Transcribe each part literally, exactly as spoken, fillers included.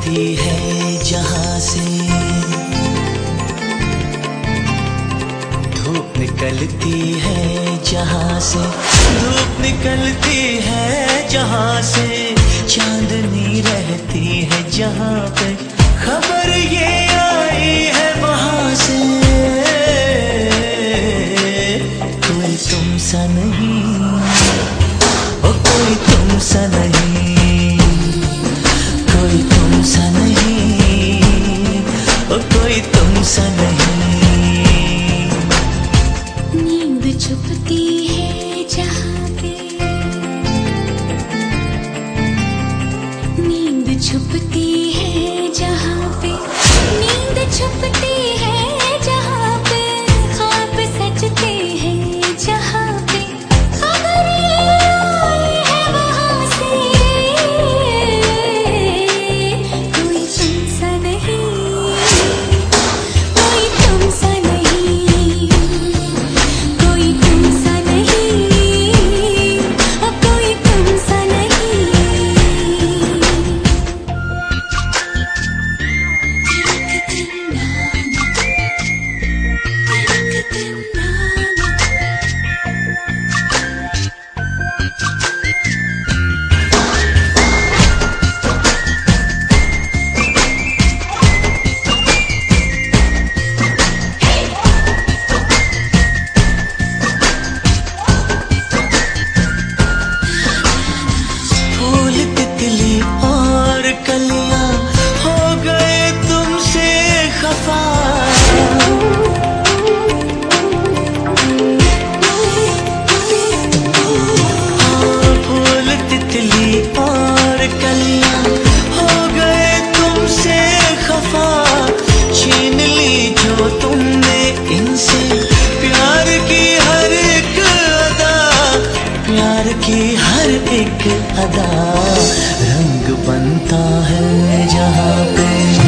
निकलती है जहां से, धूप निकलती है जहां से, धूप निकलती है जहां से, चांदनी रहती है जहां पे, खबर ये आई है वहां से, कोई तुम सा नहीं, ओ कोई तुम सा नहीं, कोई तुम सा नहीं, ओ कोई तुम सा नहीं। नींद छुपती है जहां पे, नींद छुपती है जहां पे, नींद छुपती है जहां पे, ख्वाब सजते हैं जहां पे, खबर ये आई है वहां से, कोई तुम सा नहीं, कोई तुम सा नहीं, कोई तुम सा नहीं, अब कोई तुम सा नहीं। फूल तितली और कलियां हो गए तुमसे खफा, फूल तितली और कलियां हो गए तुमसे खफा, छीन ली जो तुमने इनसे प्यार की हर एक अदा, प्यार की हर एक अदा, रंग बनता है जहां पे,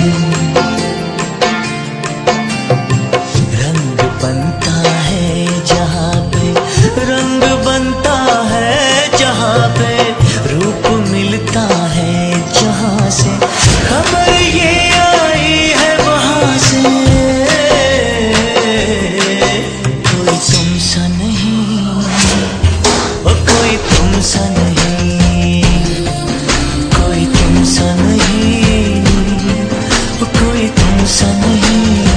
रंग बनता है जहां पे, रंग बनता है जहां पे, रूप मिलता है जहां से, खबर ये आई है वहां से, कोई तुम सा नहीं, ओ कोई तुम सा नहीं, कोई तुम सा नहीं, ओ कोई तुम सा नहीं।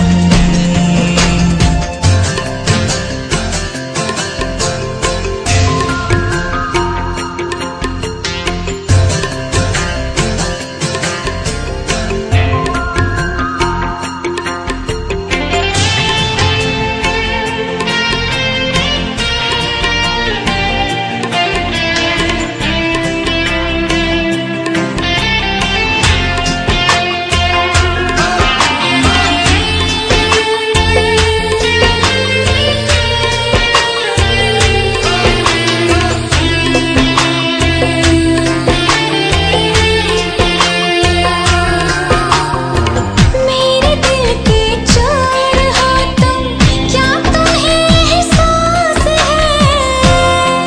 मेरे दिल के चोर हो तुम, क्या तुम्हें एहसास है?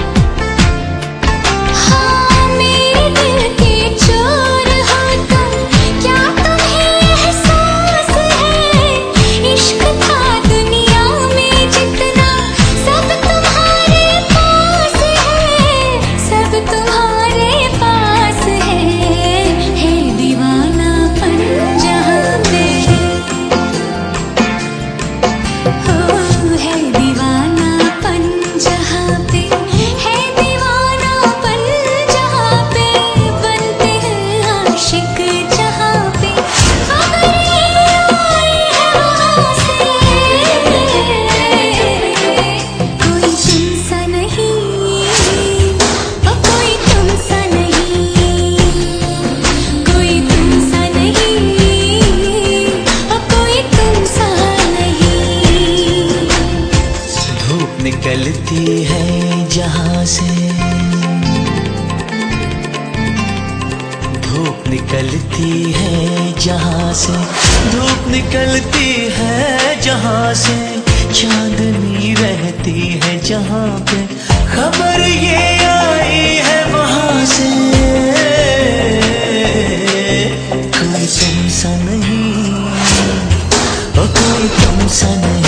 हाँ मेरे दिल के चोर हो तुम, क्या तुम्हें एहसास है? इश्क था दुनिया में जितना, सब तुम्हारे पास है, सब तुम्हारे पास है, है दीवानापन जहां पे, हो है दीवानापन जहां पे, है दीवानापन जहां पे, बनते हैं आशिक जहां पे, खबर ये आई है वहां से, कोई तुम सा नहीं, ओ कोई तुम सा नहीं, कोई तुम सा नहीं, ओ कोई तुम सा नहीं। धूप निकलती है जहां से, धूप निकलती है जहां से, धूप निकलती है जहां से, चांदनी रहती है जहां पे, खबर ये आई है वहां से, सुन सा नहीं, ओ कोई तुम सा नहीं।